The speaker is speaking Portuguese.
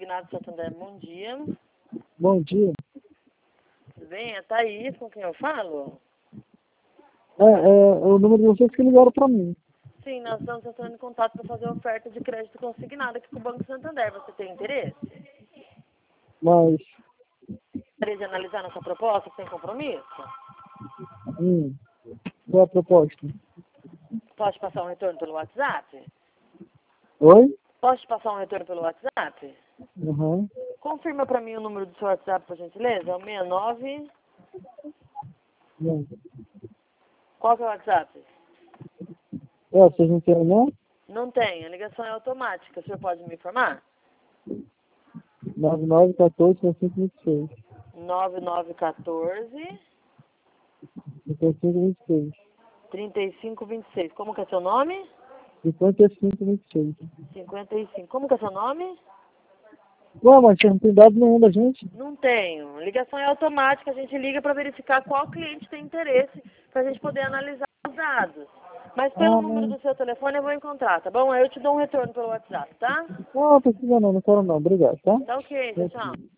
Consignado Santander, bom dia. Bom dia. Tudo bem? É Thaís, com quem eu falo? O número de vocês que ligaram para mim. Sim, nós estamos entrando em contato para fazer oferta de crédito consignado aqui com o Banco Santander. Você tem interesse? Mas, Gostaria de analisar nossa proposta sem compromisso? qual é a proposta? Posso te passar um retorno pelo WhatsApp? Oi? Posso te passar um retorno pelo WhatsApp? Uhum. Confirma para mim o número do seu WhatsApp, por gentileza. É o 69... Não. Qual que é o WhatsApp? Vocês não têm, não? Não tem, a ligação é automática. O senhor pode me informar? 9914-6526. 9914 5526. 3526. Como que é seu nome? 5526. 55. Como que é seu nome? Ué, mas você não tem dado nenhum da gente? Não tenho. Ligação é automática, a gente liga para verificar qual cliente tem interesse, para a gente poder analisar os dados. Mas pelo número do seu telefone eu vou encontrar, tá bom? Aí eu te dou um retorno pelo WhatsApp, tá? Não, precisa não, não quero não. Obrigado, tá? Tá ok, tchau.